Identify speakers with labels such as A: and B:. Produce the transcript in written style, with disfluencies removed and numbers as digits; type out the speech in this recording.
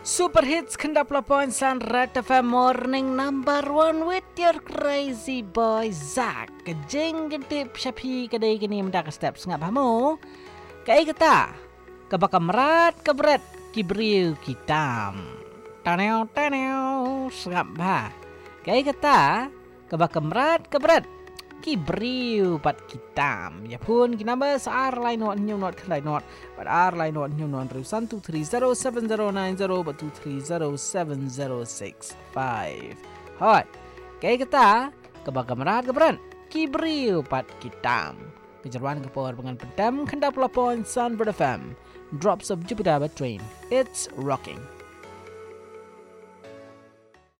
A: Super hits kendap lapoin San Red FM morning number 1 with your crazy boy Zach. Kejeng gedip syapi kedai kini mendak step sengap hamu. Kai kata kebakamrat kebret kibriu kitam. Taneo sengap ba. Kai kata kebakamrat kebret kibriu pat kitam. Ya pun kinamba saar lain not new not lain not. But our line on new non 1230709 but 2307065. Hot. Kaya kita kebagamrat kebran kibriu pat kitam. Kejeruan kepor dengan pedam kendap lapon Sunbird FM. Drops of Jupiter train. It's rocking.